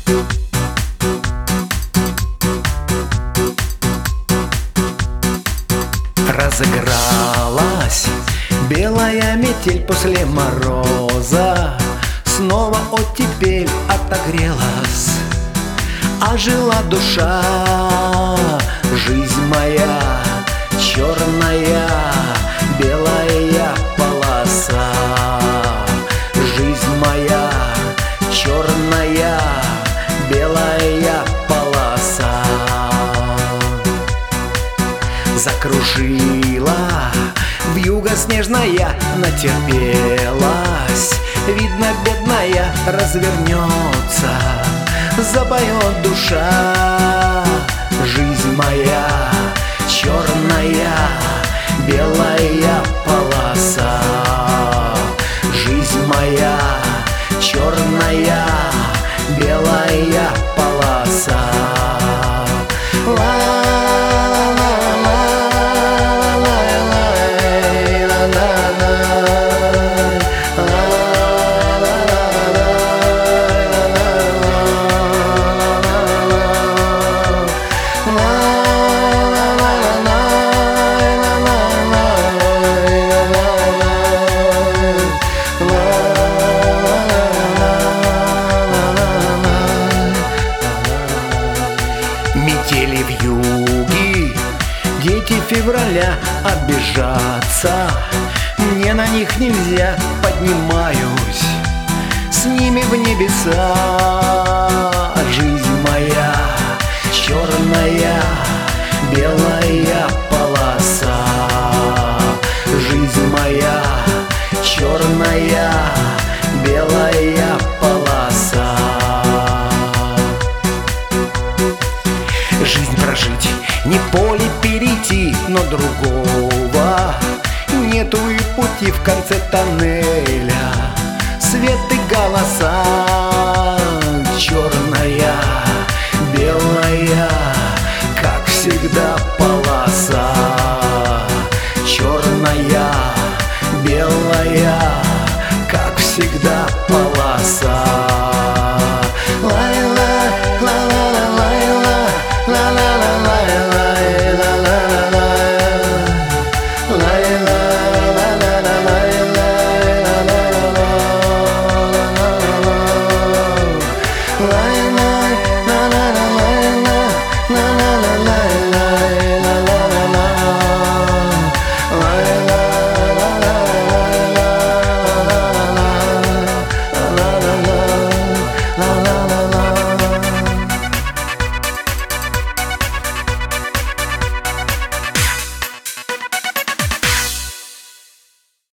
Разыгралась белая метель после мороза, снова оттепель отогрелась, ожила душа. Жизнь моя черная, белая полоса. Жизнь моя черная, белая полоса. Закружила вьюга снежная, натерпелась. Видно, бедная развернется, запоет душа. Жизнь моя черная, белая полоса. Жизнь моя черная, белая полоса. Метели вьюги, дети февраля, обижаться мне на них нельзя. Поднимаюсь с ними в небеса. Жизнь моя черная, белая полоса. Жизнь моя черная, белая полоса. Жизнь прожить, не поле перейти, но другого нету и пути в конце тоннеля. Свет и голоса, черная, белая, как всегда полоса. Черная, белая, как всегда полоса.